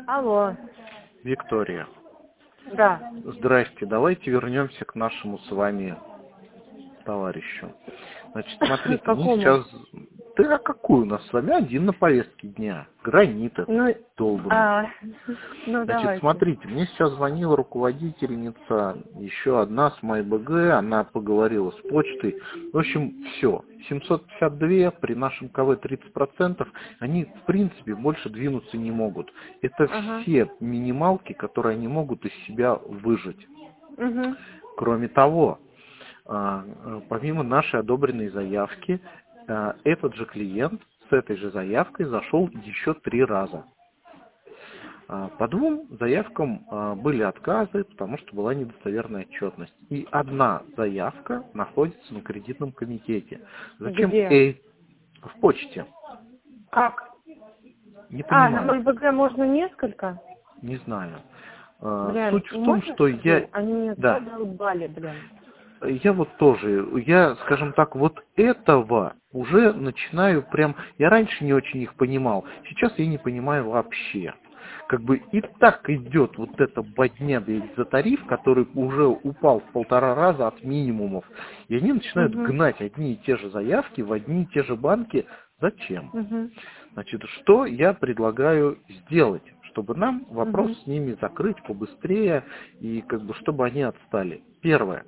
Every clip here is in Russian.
Алло, Виктория, да. здрасте. Давайте вернемся к нашему с вами товарищу. Значит, смотрите, мне Какому? сейчас... Да, а какой у нас с вами один на повестке дня? Гранит этот Ну, долбанный. а, ну Значит, давайте. смотрите, мне сейчас звонила руководительница, еще одна с МайБГ, она поговорила с почтой. В общем, все. 752 при нашем КВ 30%, они в принципе больше двинуться не могут. Это Ага. все минималки, которые они могут из себя выжать. Угу. Кроме того, помимо нашей одобренной заявки, этот же клиент с этой же заявкой зашел еще 3 раза. По 2 заявкам были отказы, потому что была недостоверная отчетность. И одна заявка находится на кредитном комитете. Зачем Где? в почте? Как? Не А, на понимаю, МБГ можно несколько? не знаю. Блин, Суть и в том, можно что скажу? я... Они меня Да, задолбали, блин. я вот тоже, я, скажем так, вот этого уже начинаю прям... Я раньше не очень их понимал, сейчас я не понимаю вообще. Как бы и так идет вот эта бодня, блядь, за тариф, который уже упал в 1,5 раза от минимумов. И они начинают Угу. гнать одни и те же заявки в одни и те же банки. Зачем? Угу. Значит, что я предлагаю сделать, чтобы нам вопрос Угу. с ними закрыть побыстрее и как бы чтобы они отстали. Первое.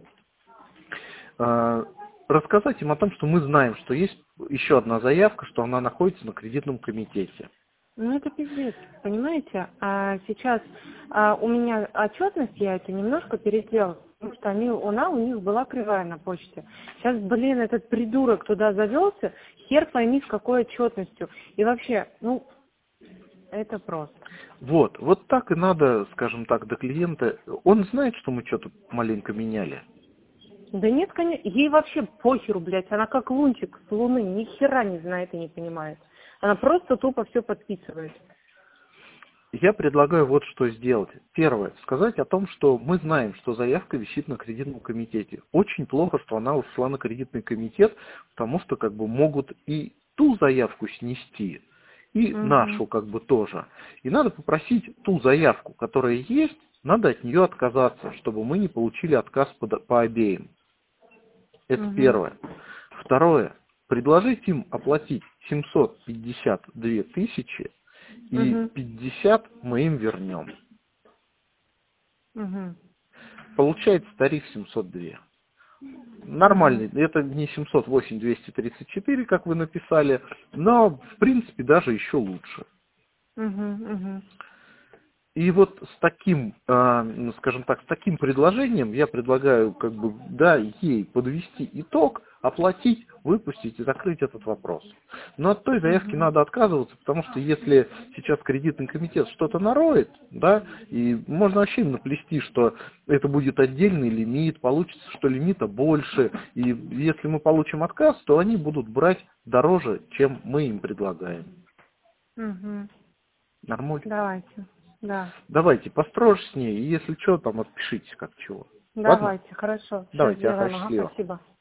Рассказать им о том, что мы знаем, что есть еще одна заявка, что она находится на кредитном комитете. Ну это пиздец, понимаете? А сейчас у меня отчетность, я это немножко переделала, потому что у них была кривая на почте. Сейчас, блин, этот придурок туда завелся, хер пойми с какой отчетностью. И вообще, ну, это просто. Вот так и надо, скажем так, до клиента. Он знает, что мы что-то маленько меняли. Да нет, конечно, ей вообще похеру, блядь, она как лунтик с луны, ни хера не знает и не понимает. Она просто тупо все подписывает. Я предлагаю вот что сделать. Первое. Сказать о том, что мы знаем, что заявка висит на кредитном комитете. Очень плохо, что она ушла на кредитный комитет, потому что как бы могут и ту заявку снести, и Угу. нашу как бы тоже. И надо попросить ту заявку, которая есть, надо от нее отказаться, чтобы мы не получили отказ по обеим. Это Угу. первое. Второе. Предложить им оплатить 752 тысячи, и Угу. 50 мы им вернем. Угу. Получается тариф 702. Угу. Нормальный. Это не 708 234, как вы написали, но в принципе даже еще лучше. Угу. Угу. И вот с таким, ну, скажем так, с таким предложением я предлагаю как бы, да, ей подвести итог, оплатить, выпустить и закрыть этот вопрос. Но от той заявки Угу. надо отказываться, потому что если сейчас кредитный комитет что-то нароет, да, и можно вообще им наплести, что это будет отдельный лимит, получится, что лимита больше, и если мы получим отказ, то они будут брать дороже, чем мы им предлагаем. Угу. Нормально? Давайте. Да. Давайте, построже с ней, и если что, там отпишитесь как чего. Ладно? Давайте, хорошо. Все Давайте, сделаем. Ага, счастливо. спасибо.